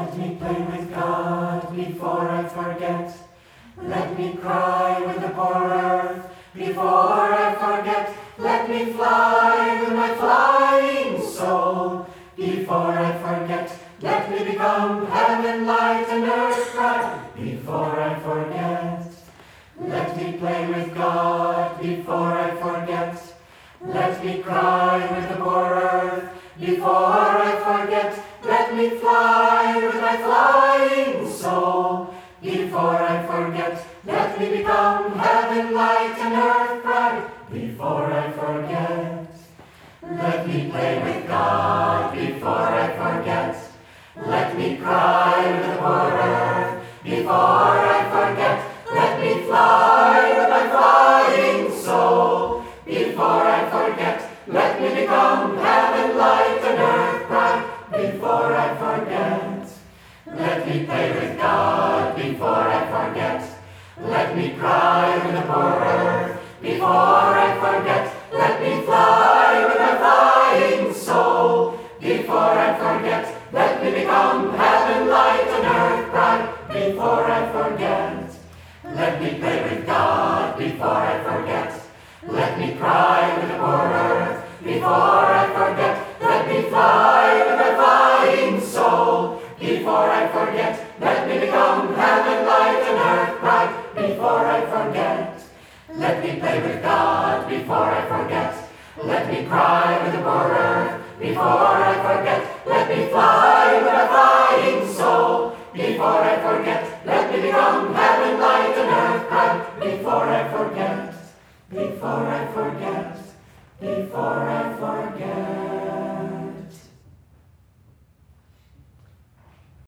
Let me play with God before I forget. Let me cry with the poor earth before I forget. Let me fly with my flying soul before I forget. Let me become heaven, light, and earth bright before I forget. Let me play with God before I forget. Let me cry with the poor earth before I forget. Let me fly with my flying soul before I forget. Let me become heaven, light, and earth bright before I forget. Let me play with God before I forget. Let me cry with the poor earth before I forget. Let me fly with my flying soul before I forget. Let me become heaven, light, and earth bright before I forget. Let me play with God before I forget. Let me cry with the poor earth before I forget. Let me fly with my flying soul before I forget. Let me become heaven, light, and earth bright before I forget. Let me play with God before I forget. Let me cry with the poor earth before I forget. Let me fly with my flying soul before I forget. Let me become heaven, light, and earth bright before I forget. Let me play with God before I forget. Let me cry with the poor earth before I forget. Let me fly